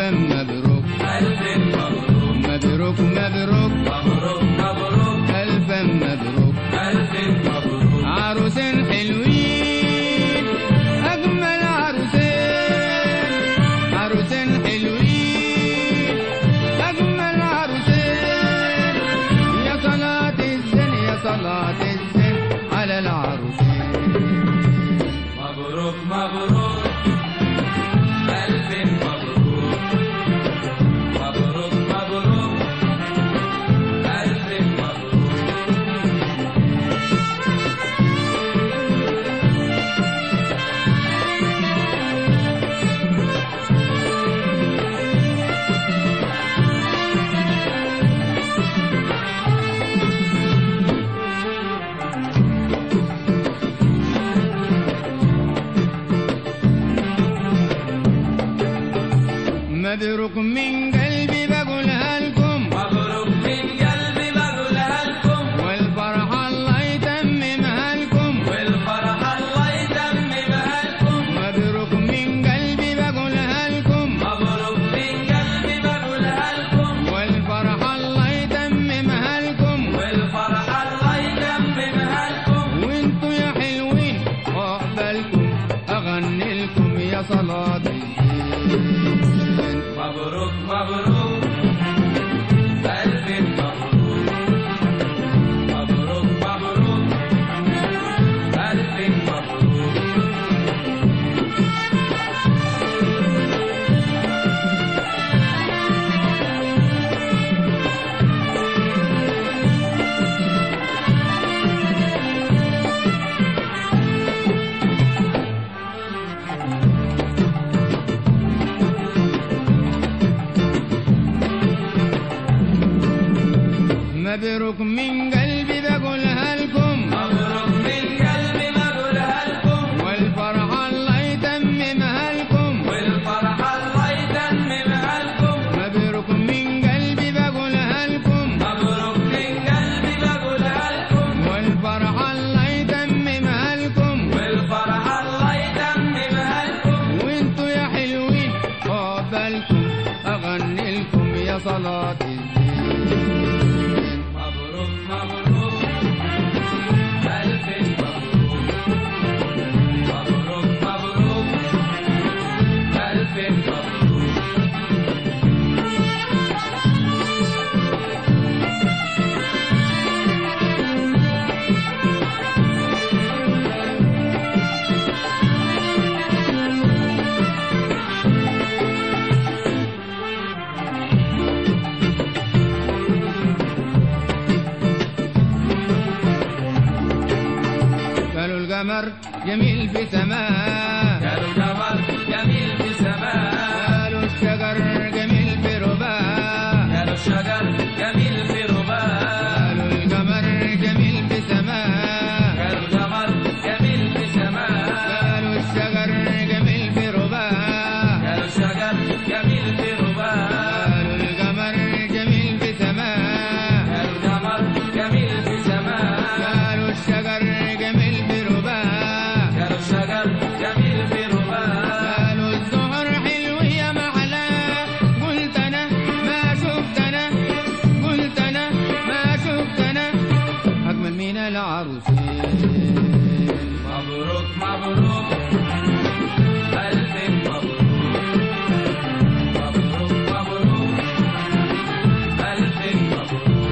مبروك ألف مبروك مبروك مبروك مبروك مبروك ألف مبروك ألف مبروك عروسين حلوين أجمل عروسين عروسين حلوين أجمل عروسين يا صلاة الزين يا صلاة الزين على العروسين مبروك مبروك ألف مبروك مبروك مبروك ألف مبروك مبروك من قلبي بقولها لكم مبروك من قلبي بقولها لكم والفرحة الله يتممها لكم والفرحة الله يتممها لكم مبروك من قلبي بقولها لكم مبروك من قلبي بقولها لكم والفرحة الله يتممها لكم والفرحة الله يتممها لكم وانتوا يا حلوين عقبالكم اغني لكم يا صلاة الدين مبروك مبروك ألف مبروك مبروك مبروك ألف مبروك مبروك من قلبي بقولها لكم مبروك من قلبي بقولها لكم والفرحة الله يتممها لكم والفرحة الله يتممها لكم مبروك من قلبي بقولها لكم مبروك من قلبي بقولها لكم والفرحة الله يتممها لكم والفرحة الله يتممها لكم وانتوا يا حلوين عقبالكم اغني لكم يا صلاة الدين مبروك مبروك ألف مبروك مبروك مبروك ألف مبروك قالوا القمر جميل في سماء قالوا القمر جميل في سماء قالوا الشجر جميل في رباء قالوا الشجر جميل في رباء قالوا القمر جميل في سماء قالوا القمر جميل في سماء قالوا الشجر جميل في رباء قالوا الشجر جميل في رباء قالوا القمر جميل في سماء قالوا القمر جميل في سماء قالوا الشجر جميل في رباء قالوا الشجر جميل في رباء قالوا الزهر حلو يا محلاه قلت انا ما شفت انا قلت انا ما شفت انا اجمل من العروسين مبروك مبروك ألف مبروك مبروك مبروك ألف مبروك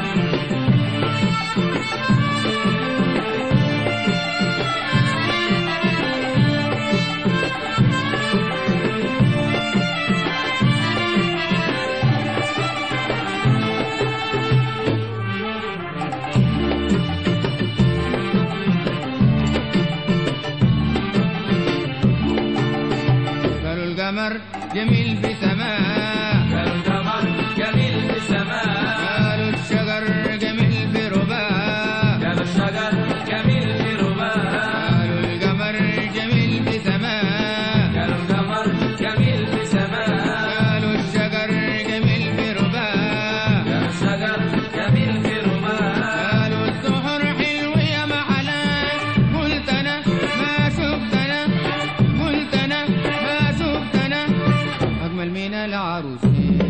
قالوا القمر جميل في سماء قالوا القمر جميل في سماء قالوا الشجر جميل في رباء قالوا الشجر جميل في رباء قالوا القمر جميل في سماء قالوا القمر جميل في سماء قالوا الشجر جميل في رباء قالوا الشجر جميل في رباء قالوا الزهر حلو يا محلاه قلت انا ما شفت انا قلت انا ما شفت انا اجمل من العروسين.